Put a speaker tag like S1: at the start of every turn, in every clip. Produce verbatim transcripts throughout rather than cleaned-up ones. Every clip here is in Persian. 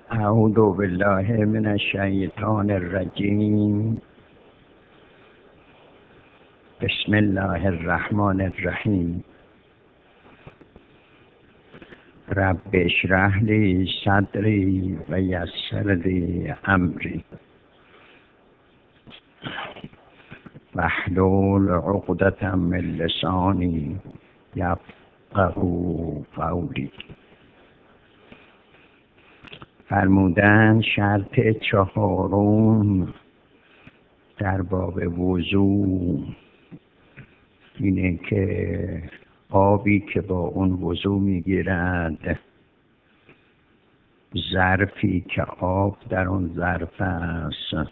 S1: اعوذ بالله من الشیطان الرجیم. بسم الله الرحمن الرحیم. رب اشرح لی صدری و یسر لی امری واحلل عقدة من لسانی یفقهوا قولی. فرمودن شرط چهارم در باب وضو اینه که آبی که با اون وضو میگیرد، ظرفی که آب در اون ظرف است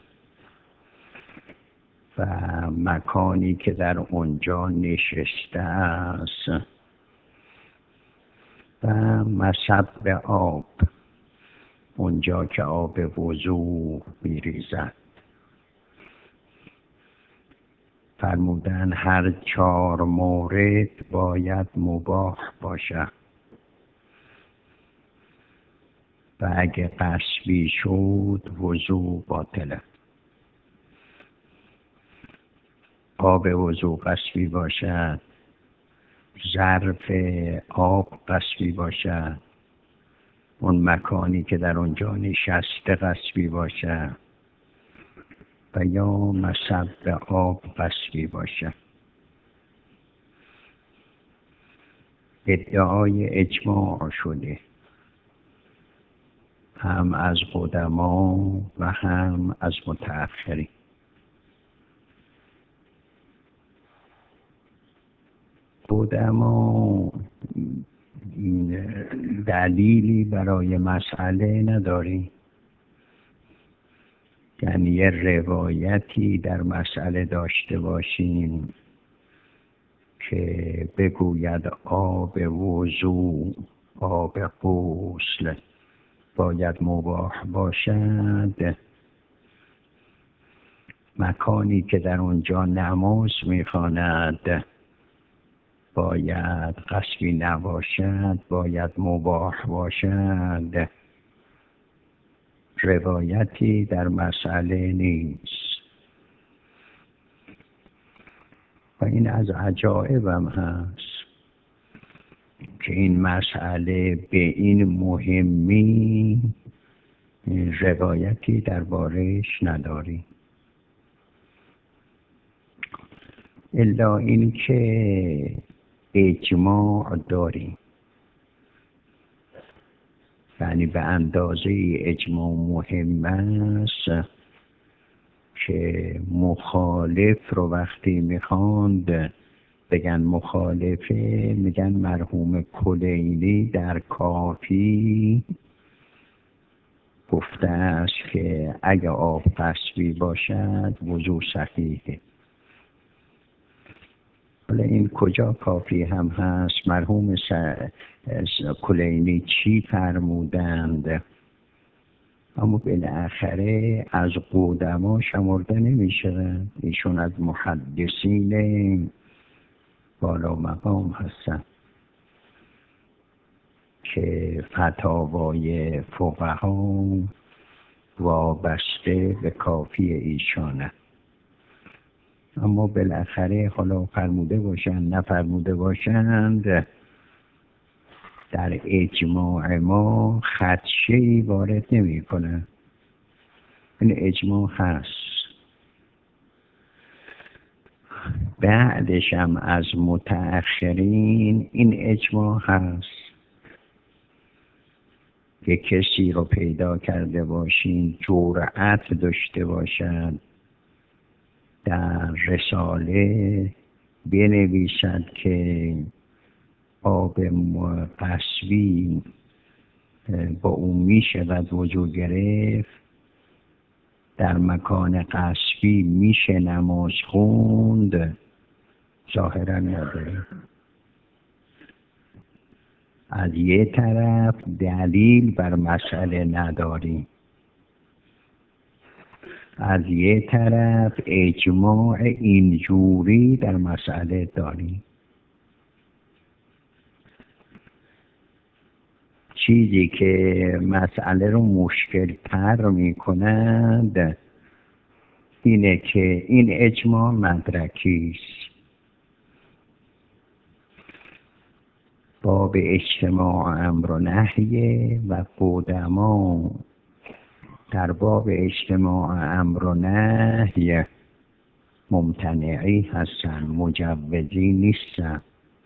S1: و مکانی که در اونجا نشسته است و مصب آب، اونجا که آب وضو میریزد. فرمودن هر چهار مورد باید مباح باشد و اگه غصبی شد وضو باطله. آب وضو غصبی باشد، ظرف آب غصبی باشد، اون مکانی که در اونجا نشسته غصبی باشد و یا مصب آب غصبی باشد. ادعای اجماع شده هم از قدما و هم از متأخرین. قدما دلیلی برای مسئله نداری، یعنی یه روایتی در مسئله داشته باشیم که بگوید آب وضو، آب غسل باید مباح باشد، مکانی که در اونجا نماز میخواند باید غصبی نباشد، باید مباح باشد. روایتی در مسئله نیست و این از عجایبم هست که این مسئله به این مهمی روایتی دربارش نداری، الا این که اجماع داری، یعنی به اندازه اجماع مهم است که مخالف رو وقتی میخواند بگن مخالفه، میگن مرحوم کلینی در کافی گفته است که اگه آب غصبی باشد وضو صحیحه. حالا این کجا کافی هم هست؟ مرحوم کلینی چی فرمودند؟ اما بالاخره از قدما شمرده نمیشه، ایشون از محدثین بالا مقام هستن که فتاوای فقها وابسته به کافی ایشانه. اما بالاخره حالا فرموده باشند نفرموده باشند، در اجماع ما خدشه‌ای وارد نمی کنه. این اجماع هست. بعدش هم از متأخرین این اجماع هست که کسی رو پیدا کرده باشین جرأت داشته باشد در رساله بنویسد که آب غصبی با اون می شود وضو گرفت، در مکان غصبی میشه نماز خوند، ظاهرا نداره. از یه طرف دلیل بر مسئله نداریم، از یه طرف اجماع اینجوری در مسئله داریم. چیزی که مسئله رو مشکل تر می کند اینه که این اجماع مدرکی است. باب اجتماع امر و نهی و قدما در باب اجتماع امر و نهی ممتنعی هستن، مجوزی نیستن.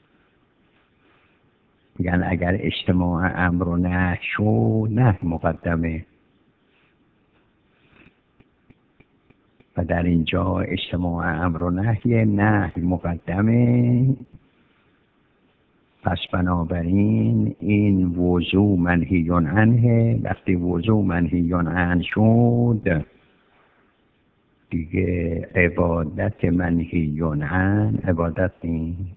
S1: یعنی اگر اجتماع امر و نهی شد نهی مقدمه و در اینجا اجتماع امر و نهی نهی مقدمه. پس بنابراین این وضوع منهی عنه. وقتی وضوع منهی عنه شد دیگه عبادت منهی عنه عبادت نیست.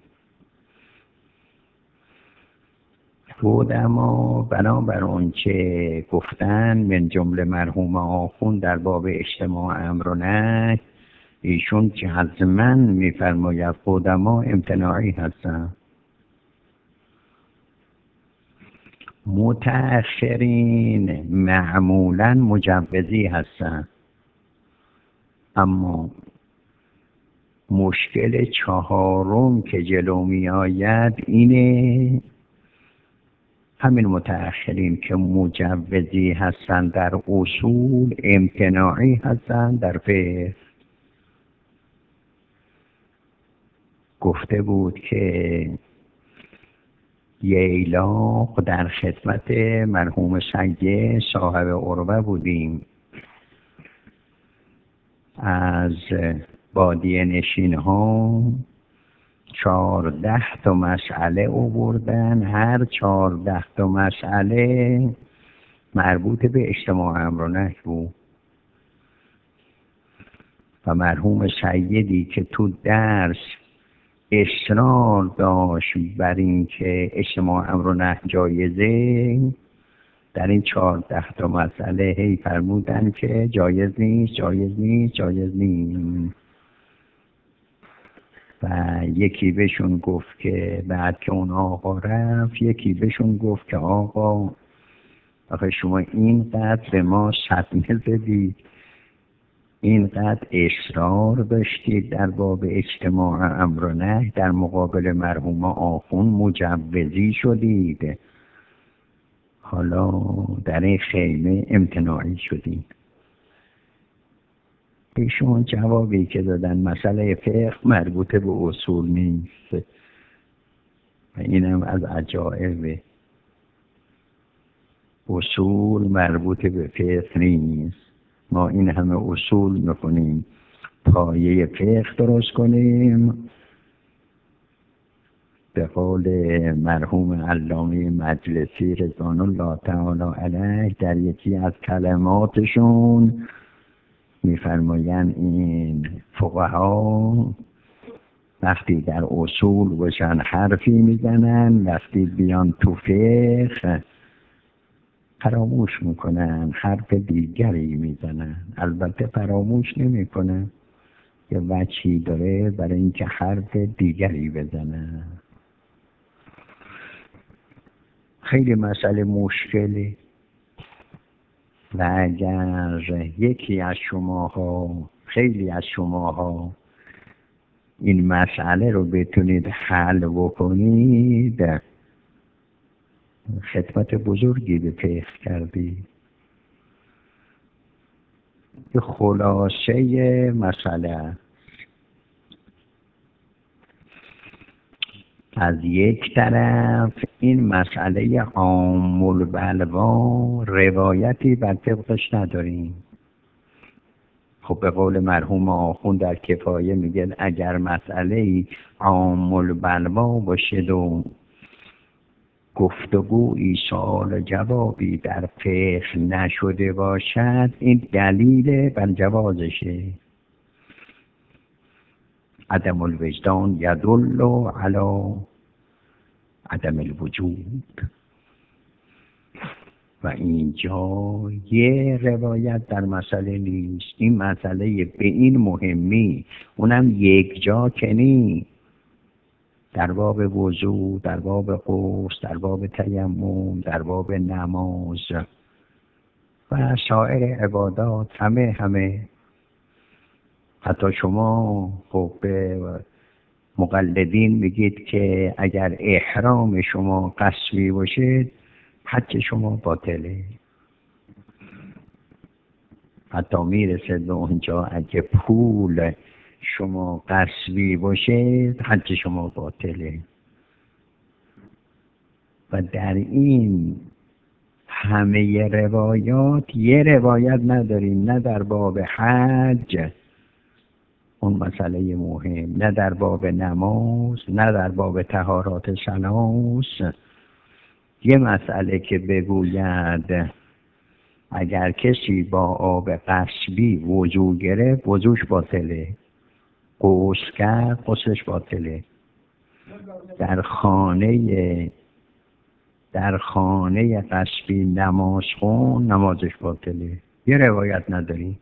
S1: قدما بنابر اون چه گفتن من جمله مرحوم آخوند در باب اجتماع امر و نهی، ایشون جزماً میفرماید قدما امتناعی هستن. متأخرین معمولاً مجوزی هستن. اما مشکل چهارم که جلو می آید اینه همین متأخرین که مجوزی هستن در اصول امتناعی هستن در فقه. گفته بود که ییلاق در خدمت مرحوم سید صاحب عروه بودیم، از بادیه نشین ها چهارده تا مسئله آوردن. هر چهارده تا مسئله مربوط به اجتماع امر و نهی بود و مرحوم سیدی که تو درس اصرار داشت بر این که اجتماع امر و نهی جایزه، در این چهارده تا مسئله هی فرمودن که جایز نیست جایز نیست جایز نیست. و یکی بهشون گفت که بعد که اون آقا رفت یکی بهشون گفت که آقا آخه شما اینقدر به ما صدمه زدید، اینقدر اصرار داشتید در باب اجتماع امر و نهی، در مقابل مرحوم آخون مجوزی شدید، حالا در این خیمه امتناعی شدید. ایشون جوابی که دادن مسئله فقه مربوط به اصول نیست و اینم از عجایب. اصول مربوط به فقه نیست. ما این همه اصول میکنیم پایه فقه درست کنیم. به قول مرحوم علامه مجلسی رضوان الله تعالی علیه در یکی از کلماتشون میفرمایند این فقها وقتی در اصول باشن حرفی میزنن، وقتی بیان تو فقه فراموش میکنن حرف دیگری میزنن. البته فراموش نمیکنن، یه وجهی داره برای اینکه حرف دیگری بزنن. خیلی مسئله مشکلی و اگر یکی از شماها خیلی از شماها این مسئله رو بتونید حل بکنید خدمت بزرگی به فقه کردید. به خلاصه مسئله از یک طرف این مسئله عام البلوا روایتی بر طبقش نداریم. خب به قول مرحوم آخوند در کفایه میگه اگر مسئله عام البلوا باشد و گفتگویی سوال جوابی در فقه نشده باشد این دلیل بر جوازشه. عدم الوجدان یدل علی عدم الوجود. و اینجا یه روایت در مسئله نیست. این مسئله به این مهمی، اونم یک جا که نیست. در باب وضو، در باب غسل، در باب تیمم، در باب نماز و سایر عبادات، همه همه حتی شما خب به مقلدین میگید که اگر احرام شما قصبی باشه حج شما باطله. حتی میرسه به اونجا اگه پول شما قصبی باشه حج شما باطله. و در این همه روایات یه روایت نداریم، نه در باب حج اون مسئله مهم، نه در باب نماز، نه در باب طهارات ثلاث، یه مسئله که بگوید اگر کسی با آب قصبی وضو گرفت وضوش باطله، غسل کرد غسلش باطله، در خانه در خانه قصبی نماز خون نمازش باطله. یه روایت نداری.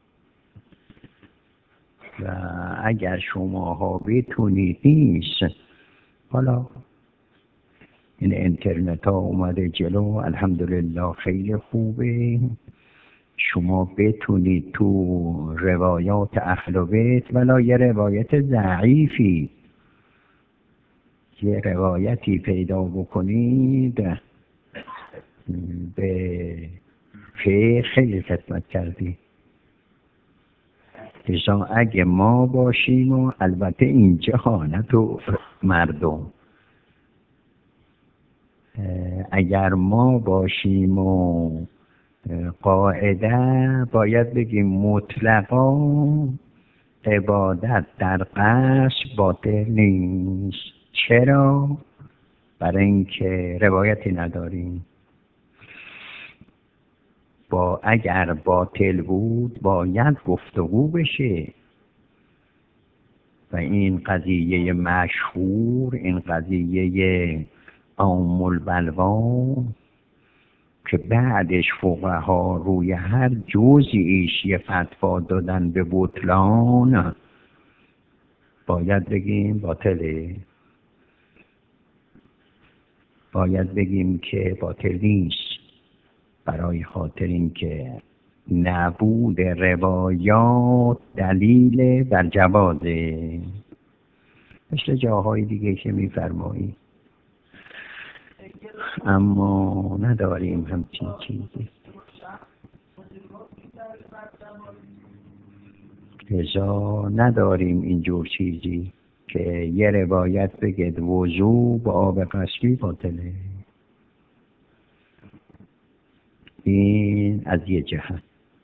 S1: و اگر شماها بتونید نیست، حالا این اینترنت ها اومده جلو الحمدلله خیلی خوبه، شما بتونید تو روایات اهل بیت ولی یه روایت ضعیفی یه روایتی پیدا بکنید به فقه خیلی خدمت کردی. لذا اگه ما باشیم و البته اینجا ها نه تو مردم، اگر ما باشیم و قاعده باید بگیم مطلقا عبادت در قصد باطل نیست. چرا؟ برای اینکه روایتی نداریم. با اگر باطل بود باید گفتگو بشه و این قضیه مشهور، این قضیه عام البلوا که بعدش فقها روی هر جزئیش یه فتوا دادن به بطلان، باید بگیم باطله، باید بگیم که باطل نیست، برای خاطر اینکه نبود روایات دلیل بر جوازه، مثل جاهای دیگه که میفرمایی. اما نداریم همچین چیزی. لذا نداریم اینجور چیزی که یه روایت بگید وضو با آب قصبی باطله. این از یه جهت.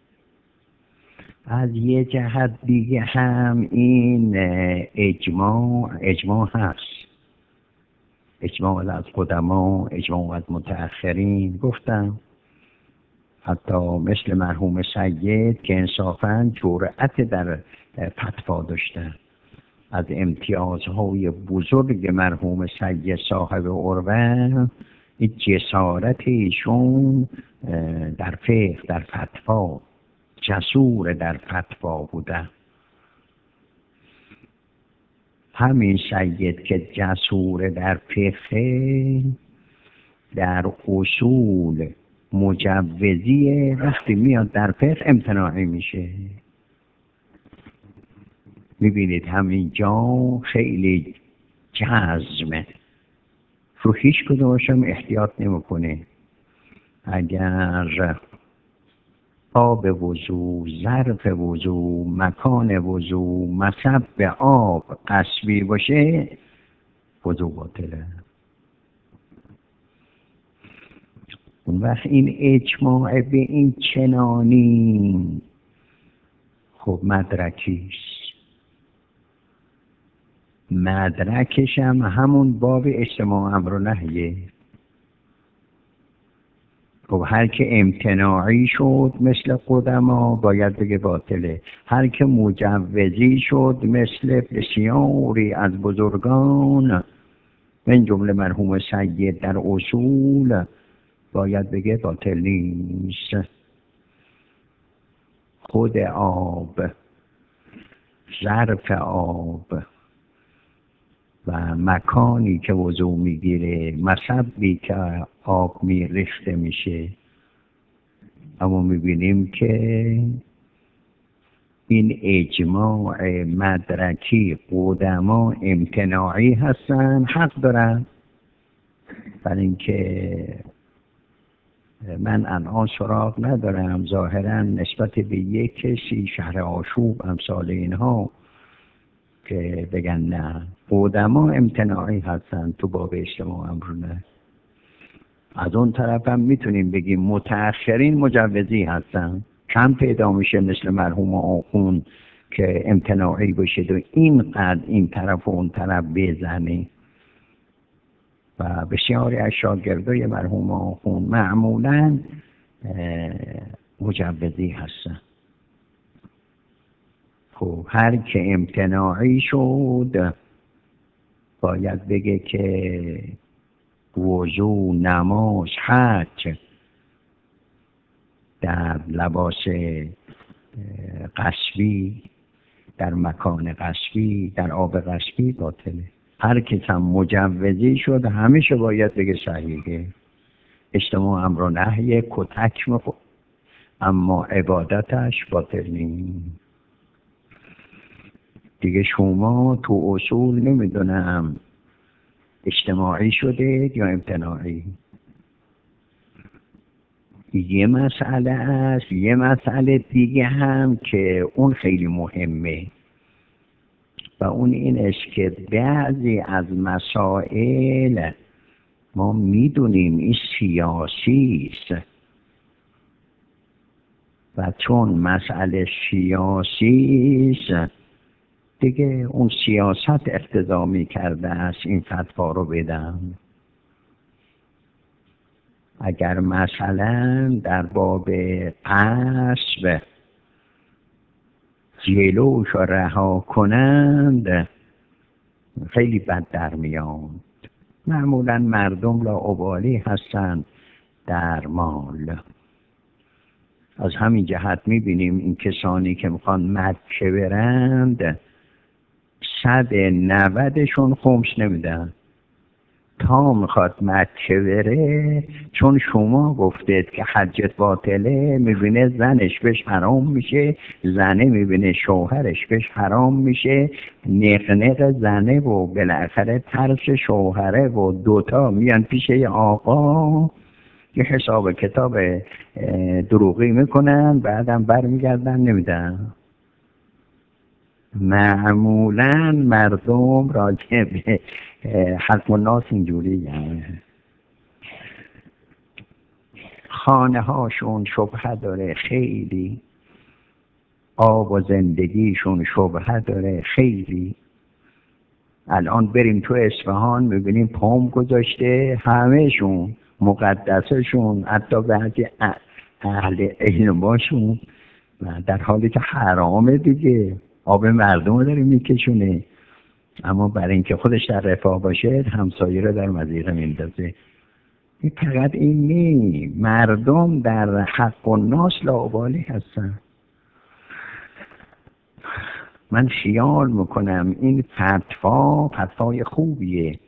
S1: از یه جهت دیگه هم این اجماع اجماع هست، اجماع از قدما، اجماع از متأخرین. گفتم حتی مثل مرحوم سید که انصافاً جرأت در فتوا داشتن. از امتیازهای بزرگ مرحوم سید صاحب عروه این جسارت ایشون در فقه، در فتوا، جسور در فتوا بوده. همین سید که جسور در فقه، در اصول مجوزیه، وقتی میاد در فقه امتناعی میشه. میبینید همینجا خیلی جزمه، رو هیچ کدومشم احتیاط نمیکنه. اگر آب وضو، ظرف وضو، مکان وضو، مصب آب قصبی باشه وضو باطله. اون وقت این اجماع به این چنانی خب مدرکیست. مدرکش هم همون باب اجتماع امر و نهیه. خب هر که امتناعی شد مثل قدما باید بگه باطله، هر که مجوزی شد مثل بسیاری از بزرگان من جمله مرحوم سید در اصول باید بگه باطل نیست. خود آب، ظرف آب، و مکانی که وضو میگیره، مصبی که آب میریخته میشه. اما میبینیم که این اجماع مدرکی قدما امتناعی هستن، حق دارن. برای اینکه من الان سراغ ندارم ظاهرا نسبت به یک کسی شهر آشوب امثال اینها که بگن نه، قدما امتناعی هستن تو باب اجتماع امرونه. از اون طرف هم میتونیم بگیم متأخرین مجوزی هستن، کم پیدا میشه مثل مرحوم آخون که امتناعی باشه و اینقدر این طرف و اون طرف بزنه. و بسیاری از شاگردای مرحوم آخون معمولا مجوزی هستن. خب هر که امتناعی شد باید بگه که وضو، نماز، حج در لباس قصبی، در مکان قصبی، در آب قصبی باطله. هر کس هم مجوزی شد همیشه باید بگه صحیحه. اجتماع امر و نهی کتک میخور، اما عبادتش باطل نیست. دیگه شما تو اصول نمیدونم اجتماعی شده یا امتناعی. یه مسئله است. یه مسئله دیگه هم که اون خیلی مهمه و اون این است که بعضی از مسائل ما میدونیم این سیاسی است و چون مسئله سیاسی است دیگه اون سیاست اقتضا می‌کرده است این فتوا رو بدم. اگر مثلا در باب قصب جلوش را رها کنند خیلی بد در میاد. معمولا مردم لاابالی هستند در مال. از همین جهت میبینیم این کسانی که میخوان مکه برند صد نودشون خمس نمیدن. تا میخواد مکه بره چون شما گفتید که حجت باطله، میبینه زنش بهش حرام میشه، زنه میبینه شوهرش بهش حرام میشه، نقنق زنه و بالاخره ترس شوهره و دوتا میان پیش یه آقا یه حساب کتاب دروغی میکنن، بعدم برمیگردن نمیدن. معمولا مردم راجع به حق و ناس اینجوری یعنی. خانه هاشون شبهه داره خیلی، آب و زندگیشون شبهه داره خیلی. الان بریم تو اصفهان میبینیم پام گذاشته همهشون مقدسشون، حتی بعضی اهل علماشون، در حالی که حرامه دیگه، آب مردم رو داره میکشونه. اما برای اینکه خودش در رفاه باشه همسایه رو در مضیقه میندازه. این فقط این نی، مردم در حق و ناس لاابالی هستن. من خیال میکنم این فتوا فتوای خوبیه،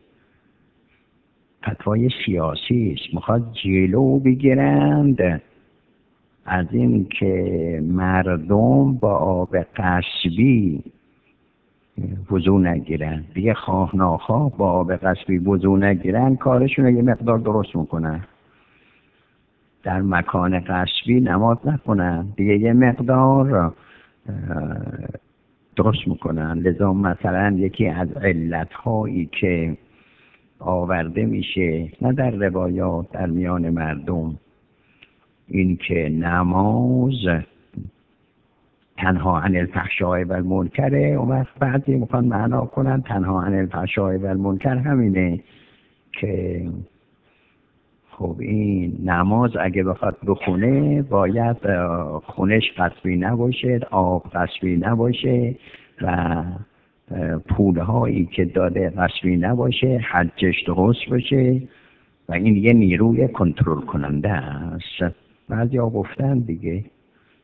S1: فتوای سیاسی است. میخواد جلو بگیرند از این که مردم با آب قصبی وضو نگیرن. دیگه خواه ناخواه با آب قصبی وضو نگیرن کارشون رو یه مقدار درست میکنن. در مکان قصبی نماز نکنن دیگه یه مقدار درست میکنن. لذا مثلا یکی از علتهایی که آورده میشه نه در روایات در میان مردم این که نماز تنها عن الفحشاء و المنکر، و وقت بعضی میخوان معنا کنن تنها عن الفحشاء و المنکر همینه که خب این نماز اگه بخواد بخونه باید خونش قصبی نباشه، آب قصبی نباشه و پولهایی که داده قصبی نباشه، حجش درست باشه و این یه نیروی کنترل کننده است. بعضی ها گفتن دیگه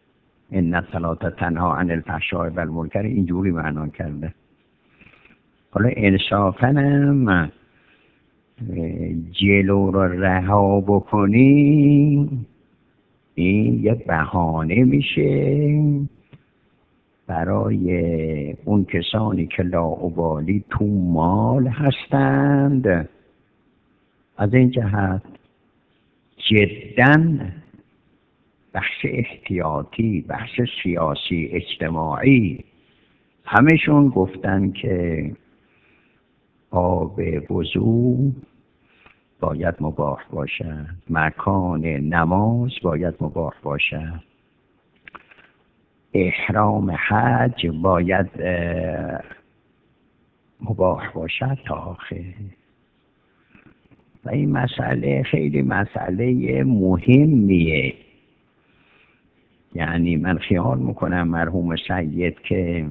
S1: این الصلاة تنها عن الفحشاء و المنکر اینجوری معنا کرده. حالا انصافاً هم جلو رو رها بکنی این یه بهانه میشه برای اون کسانی که لاابالی تو مال هستند. از این جهت جداً بحث احتیاطی، بحث سیاسی اجتماعی، همشون گفتن که آب وضو باید مباح باشد، مکان نماز باید مباح باشد، احرام حج باید مباح باشد تا آخر. و این مسئله خیلی مسئله مهمیه. یعنی من خیال میکنم مرحوم سید که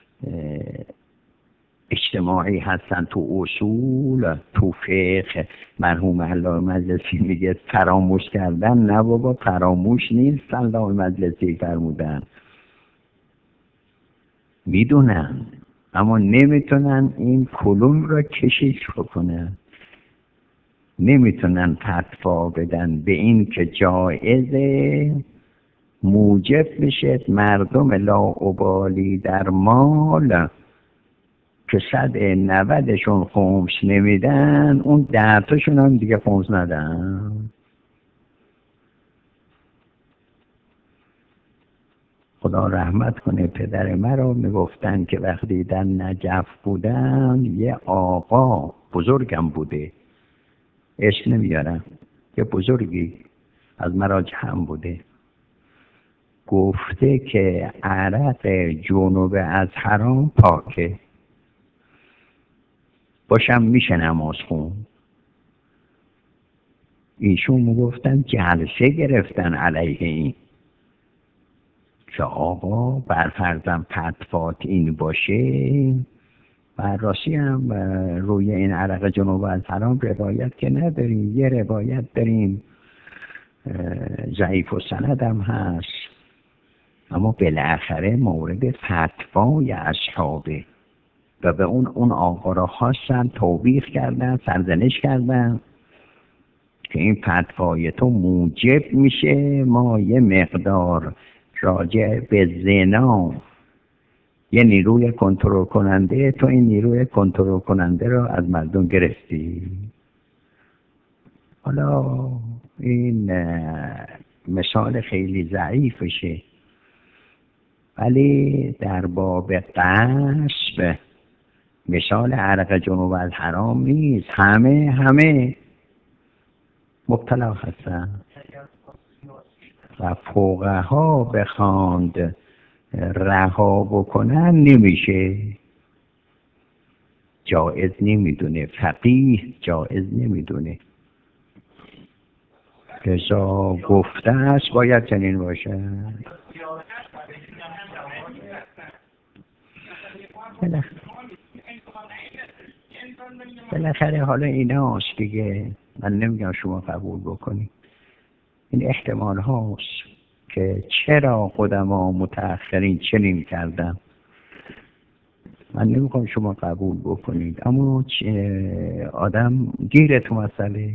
S1: اجتماعی هستن تو اصول، تو فقه، مرحوم علامه مجلسی میگه فراموش کردن، نه بابا فراموش نیست. علامه مجلسی فرمودن میدونن اما نمیتونن این کلوم را کشش بکنن، نمیتونن فتوا بدن به این که جایزه موجب میشه مردم لاابالی در مال که صد نودشون خمس نمیدن، اون دهتاشون هم دیگه خمس ندن. خدا رحمت کنه پدر مرا میگفتن که وقتی در نجف بودن یه آقا بزرگم بوده، اسم نمیارم، یه بزرگی از مراجع هم بوده، گفته که عرق جنوب از حرام پاکه، باشم میشه نماز خون. ایشون میگفتن جلسه گرفتن علیه این که آقا برفرضم فتوات این باشه. و راستی هم روی این عرق جنوب از حرام روایت که نداریم، یه روایت داریم ضعیف و سند هم هست، اما بالاخره مورد فتوای اصحابه و به اون اون آقا را خواستن توبیخ کردن، سرزنش کردن که این فتوای تو موجب میشه ما یه مقدار راجع به زنا یه نیروی کنترل کننده، تو این نیروی کنترل کننده را از مردم گرفتی. حالا این مثال خیلی ضعیفشه، ولی در باب قصب مثال عرق جنوب از حرام نیست، همه همه مبتلا هستن و فقها بخواند رها بکنن نمیشه، جائز نمیدونه، فقیه جائز نمیدونه، رضا گفته است باید چنین باشه. بالاخره حالا ایناست دیگه، من نمیگم شما قبول بکنید، این احتمال هاست که چرا قدما متأخرین چنین کردن. من نمیگم شما قبول بکنید، اما آدم گیره تو مسئله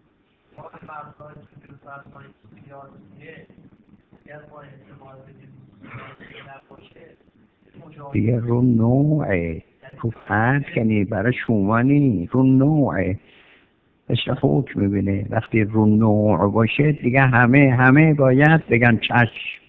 S1: دیگه رو نوعه، رو فرد کنی برای شما نی، رو نوعه مثل حکم میبینه. وقتی رو نوع باشه دیگه همه همه باید بگن چشم.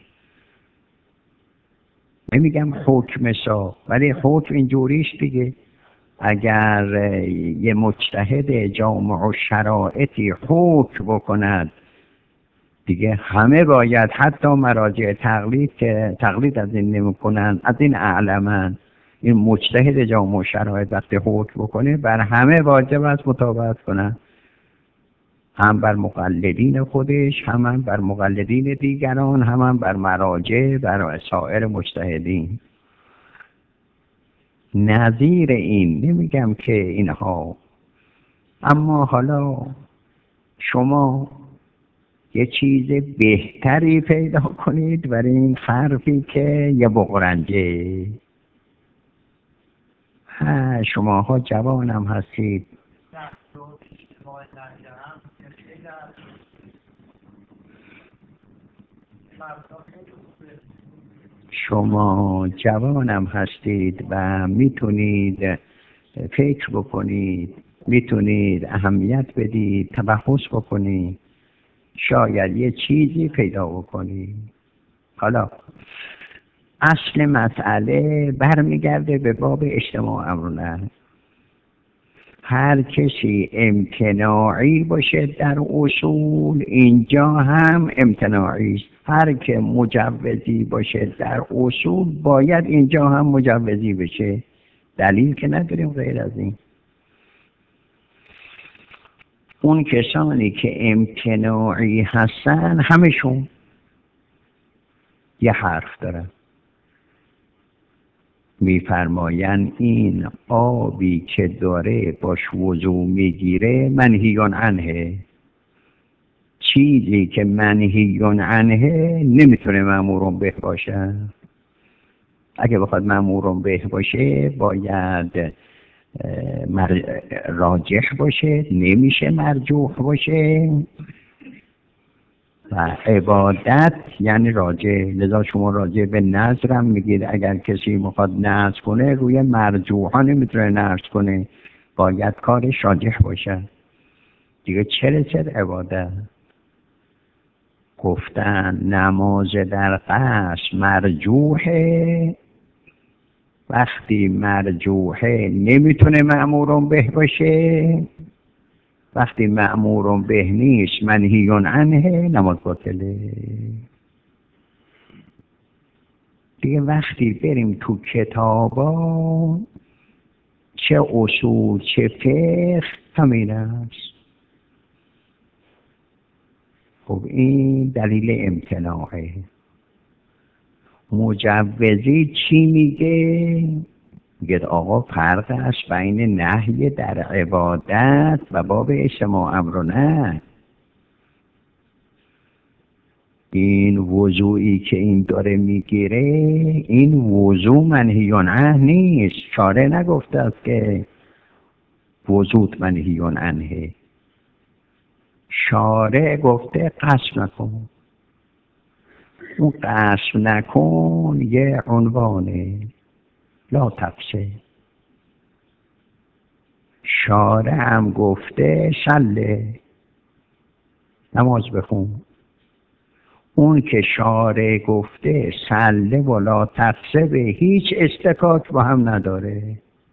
S1: نمیگم حکم سا، ولی حکم اینجوریش دیگه، اگر یه مجتهد جامع و شرائطی حکم بکند دیگه همه باید، حتی مراجع تقلید که تقلید از این نمی کنن، از این اعلمن، این مجتهد جامع و شرائط وقتی حکم بکنه بر همه واجب است مطابقت کنن، هم بر مقلدین خودش، هم, هم بر مقلدین دیگران، هم, هم بر مراجع، بر سایر مجتهدین. نظیر این نمیگم که اینها، اما حالا شما یه چیز بهتری پیدا کنید برای این حرفی که یه بغرنجه. ها شماها جوانم هستید. شما جوانم هستید و میتونید فکر بکنید، میتونید اهمیت بدید، تبحث بکنید، شاید یه چیزی پیدا بکنید. حالا اصل مسئله برمیگرده به باب اجتماع امرونه. هر کسی امتناعی باشه در اصول، اینجا هم امتناعی است. هر که مجوزی باشه در اصول، باید اینجا هم مجوزی بشه. دلیل که نداریم غیر از این. اون کسانی که امتناعی هستن همشون یه حرف دارن، میفرماین این آبی که داره باش وضو میگیره منهیون عنه. چیزی که منهیون عنه نمیتونه مأمورون به باشه. اگه بخواد مأمورون به باشه باید راجح باشه، نمیشه مرجوح باشه. و عبادت یعنی راجع. لذا شما راجع به نظر هم میگید اگر کسی میخواد نظر کنه روی مرجوحا نمیتونه نظر کنه، باید کارش راجح باشه. دیگه چرا چرا عبادت گفتن نماز در قصر مرجوحه. وقتی مرجوحه نمیتونه مأمورون به باشه. وقتی مأمورون به نیست منهیون عنه، نماز باطله. دیگه وقتی بریم تو کتابا چه اصول چه فقه همین است. خب این دلیل امتناعه. مجوزی چی میگه؟ میگه آقا فرق است بین نهی در عبادت و باب اجتماع امرونه. این وضوعی که این داره میگیره، این وضوع منهیون عنه نیست. شارع نگفته است که وضوع منهیون عنه. شارع گفته قصد نکن. اون قصد نکن یه عنوانه، لا تفسه. شارع هم گفته صله، نماز بخون. اون که شارع گفته صله و لا تفسه به هیچ استکاک با هم نداره.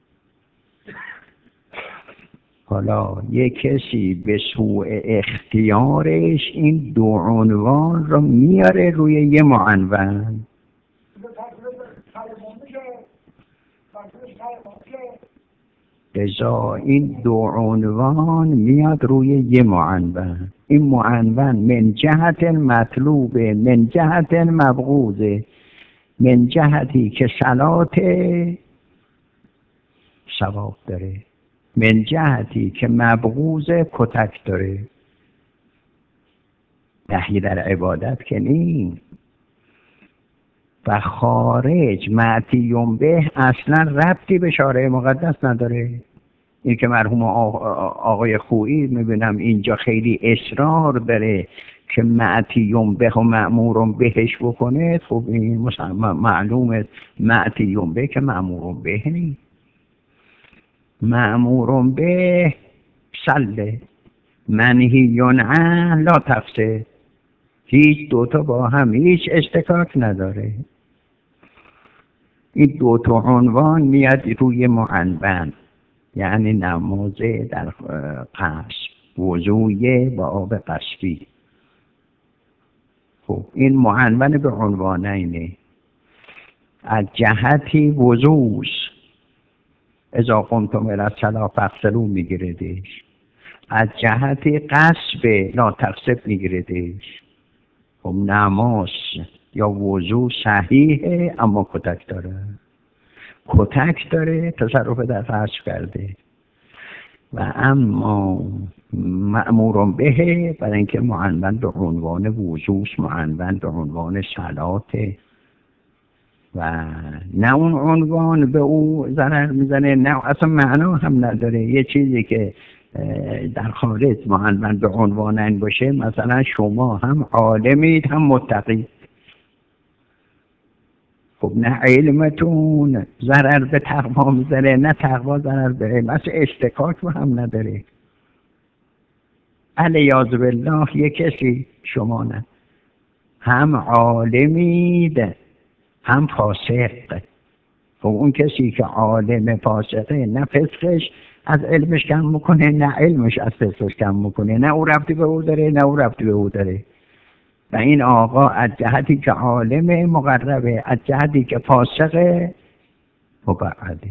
S1: حالا یک کسی به سوء اختیارش این دو عنوان رو میاره روی یه معنون. لذا این دو عنوان میاد روی یه معنون. این معنون من جهت مطلوب، من جهت مبغوض، من جهتی که صلات ثواب داره، من جهتی که مبغوض کتک داره. نهی در عبادت که نیم. و خارج معتیون به اصلا ربطی به شارع مقدس نداره. این که مرحوم آقای خویی میبینم اینجا خیلی اصرار داره که معتیون به و مأمورون بهش بکنه. خب این معلومه معتیون به که مأمورون به نیست. مأمورون به صله، منهیون عنه لا تفسه. هیچ دوتا با هم هیچ اشتکاک نداره. این دوتا عنوان میاد روی معنون، یعنی نماز در قصر، وضوی با آب قصبی. خب این معنون به عنوان اینه. از جهتی وضوش اذا قمتم الی الصلاة فاغسلوا میگیردش. از جهتی قصب لا تغصب میگیردش. خب نماز یا وضو صحیحه اما کتک داره. کتک داره تصرف در قصب کرده. و اما مأمورون به برای اینکه معنون به عنوان وضوش، معنون به عنوان صلات. و نه اون عنوان به او ضرر میزنه نه اصلا معنا هم نداره. یه چیزی که در خارج معنون به عنوان این باشه، مثلا شما هم عالمید هم متقید. خب نه علمتون ضرر به تقوا میزنه نه تقوا ضرر به علم، اصلا اشتکاک رو هم نداره. علیاذ بالله یه کسی، شما نه، هم عالمید هم فاسق. خب اون کسی که عالم فاسقه، نه فسقش از علمش کم میکنه نه علمش از فسقش کم میکنه، نه او ربطی به او داره نه او ربطی به او داره. و این آقا از جهتی که عالم مقربه، از جهتی که فاسقه مبعده.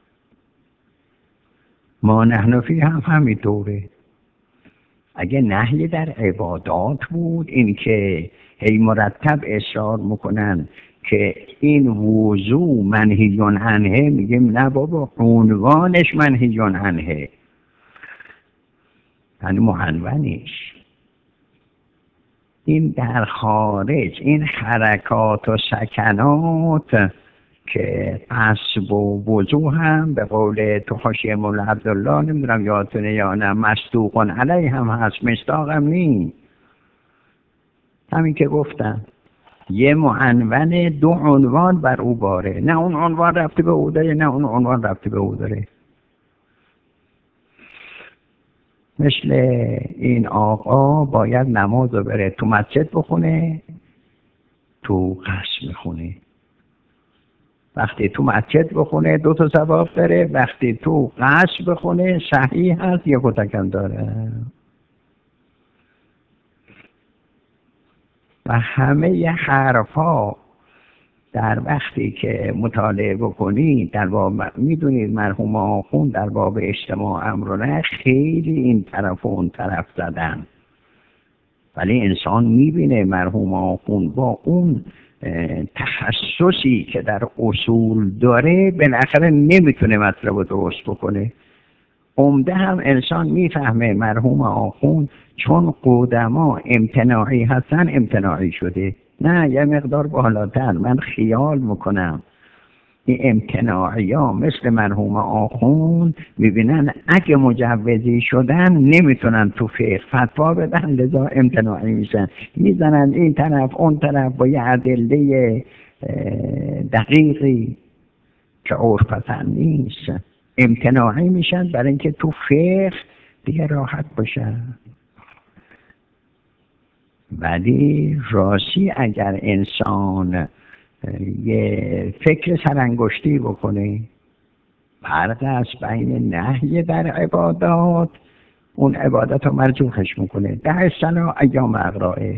S1: ما نحن فی هم همینطوره. اگه نهی در عبادات بود، این که هی مرتب اصرار میکنن که این وضوع منهی عنه، میگیم نه بابا، عنوانش منهی عنه، یعنی معنونیش. این در خارج این حرکات و سکنات که قصب و وضوع هم به قول تو حاشیه مولا عبدالله، نمیدونم یادتونه یا نه، مصدوق علیه هم هست، مصداق هم نی. همین که گفتم یه معنون دو عنوان بر او باره، نه اون عنوان رفته به او داره نه اون عنوان رفته به او داره. مثل این آقا باید نماز رو بره تو مسجد بخونه، تو قصر بخونه. وقتی تو مسجد بخونه دو تا ثواب داره، وقتی تو قصر بخونه صحیح هست، یک تکم داره. و همه حرفا در وقتی که مطالعه بکنید در باب، میدونید مرحوم آخوند در باب اجتماع امرونه خیلی این طرف و اون طرف زدن، ولی انسان میبینه مرحوم آخوند با اون تخصصی که در اصول داره بالاخره نمیتونه مطلب رو درست بکنه. عمده هم انسان میفهمه مرحوم آخوند چون قدما امتناعی هستن امتناعی شده. نه، یه مقدار بالاتر. من خیال میکنم این امتناعی ها مثل مرحوم آخوند میبینن اگه مجوزی شدن نمیتونن تو فقه فتوا بدن، لذا امتناعی میشن، میزنن این طرف اون طرف با یه ادله دقیقی که عرف پسند نیست، امتناعی میشن برای اینکه تو فقه دیگه راحت باشن. ولی راستی اگر انسان یه فکر سرانگشتی بکنه، فرق است بین نهی در عبادات، اون عبادت رو مرجوحش میکنه. ده سلا ایام اقرائه،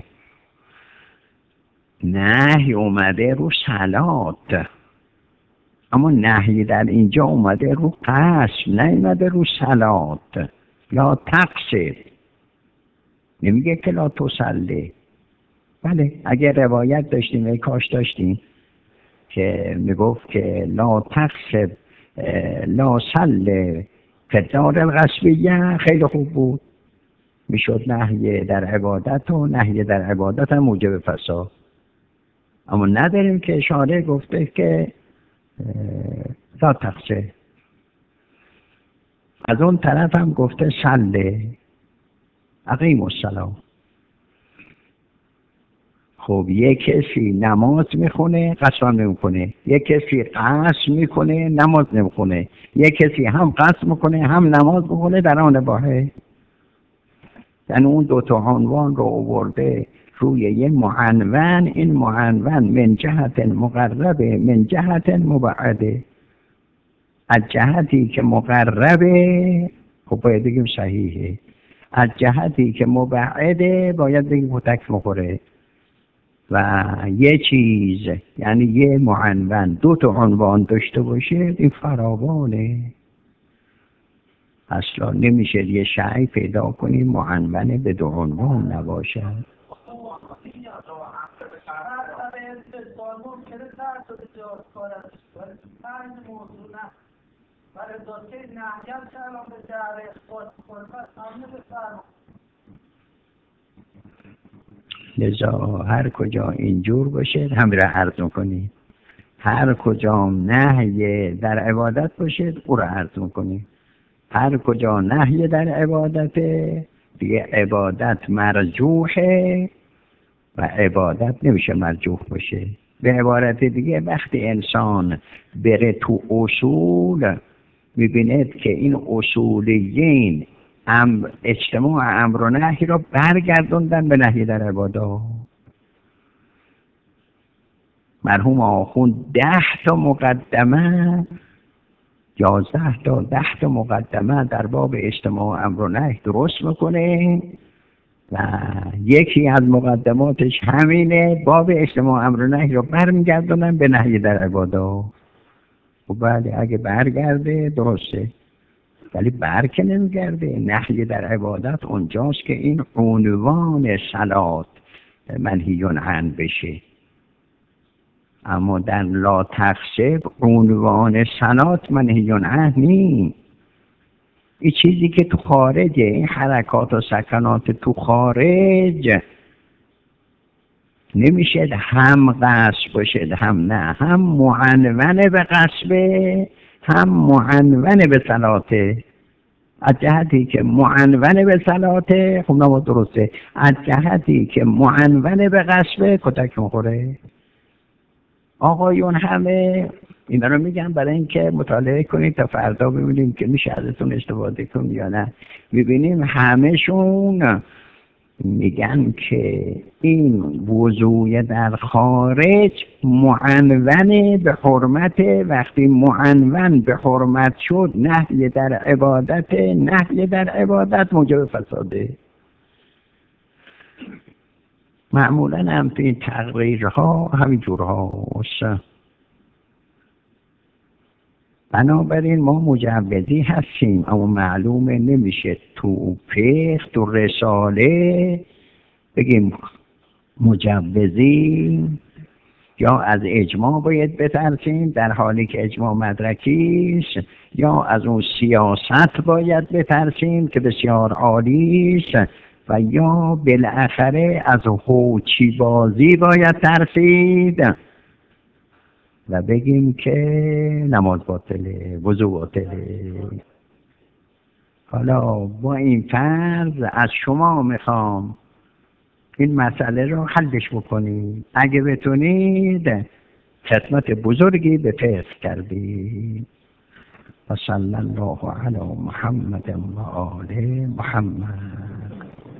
S1: نهی اومده رو صلات، اما نهی در اینجا اومده رو قصد، نه اومده رو صلات. لا تقصد، نمیگه که لا تصلی. بله اگر روایت داشتیم، ای کاش داشتیم، که میگفت که لا تقصد لا صل فدار الغصبیه، خیلی خوب بود، میشد نهی در عبادت و نهی در عبادت هم موجب فساد. اما نداریم که اشاره گفته که لا تقصد. از اون طرف هم گفته صله اقیم الصلاه. خب یک کسی نماز میخونه قصد نمیکنه، یک کسی قصد میکنه نماز نمیخونه، یک کسی هم قصد میکنه هم نماز میخونه در آن باهه. یعنی اون دو تا عنوان رو آورده روی یه معنون. این معنون من جهت مقربه من جهت مبعده. از جهتی که مقربه خب باید بگیم صحیحه، از جهتی که مبعده باید بگیم متک مخوره. و یه چیز یعنی یه معنون دو تا عنوان داشته باشه این فراوانه. اصلا نمیشه یه شیء پیدا کنیم معنون به دو عنوان نباشه. لذا هر کجا اینجور باشه همین را عرض میکنی. هر کجا نهی در عبادت باشه او را عرض میکنیم. هر کجا نهی در عبادت دیگه عبادت مرجوحه و عبادت نمیشه مرجوح باشه. به عبارت دیگه وقتی انسان بره تو اصول میبیند که این اصولیین امر اجتماع امر و نهی را برگردوندن به نهی در عبادات. مرحوم آخوند ده تا مقدمه یازده تا ده تا مقدمه در باب اجتماع امر و نهی درست میکنه و یکی از مقدماتش همینه، باب اجتماع امر و نهی رو برمیگردونن به نهی در عبادات. خب بله اگه برگرده درسته، ولی بر که نمیگرده. نهی در عبادت اونجاست که این عنوان صلات منهی عنه بشه، اما در لا تقصب عنوان صلات منهی عنه نیست. این چیزی که تو خارجه، این حرکات و سکنات تو خارج نمیشه هم قصب باشه هم نه، هم معنون به قصبه هم معنون به صلاته. از جهتی که معنون به صلاته خب نماز درسته، از جهتی که معنون به قصبه کتک میخوره. آقایون همه اینا رو میگم برای اینکه مطالعه کنید تا فردا ببینیم که میشه ازتون استفاده کنید یا نه. ببینیم همهشون میگن که این وضوع در خارج معنون به حرمت، وقتی معنون به حرمت شد نهی در عبادت، نهی در عبادت موجب فساده. معمولا هم تو این تقریرها همین جورها هست. بنابراین ما مجوزی هستیم، اما معلومه نمیشه تو فقه تو رساله بگیم مجوزی یا از اجماع باید بترسیم در حالی که اجماع مدرکیست، یا از اون سیاست باید بترسیم که بسیار عالیست، و یا بالاخره از هوچی بازی باید ترسید و بگیم که نماز باطله، وضو باطله. حالا با این فرض از شما میخوام این مسئله رو حلش بکنید. اگه بتونید خدمت بزرگی به فقه کردید. و صلی الله علی محمد و آل محمد.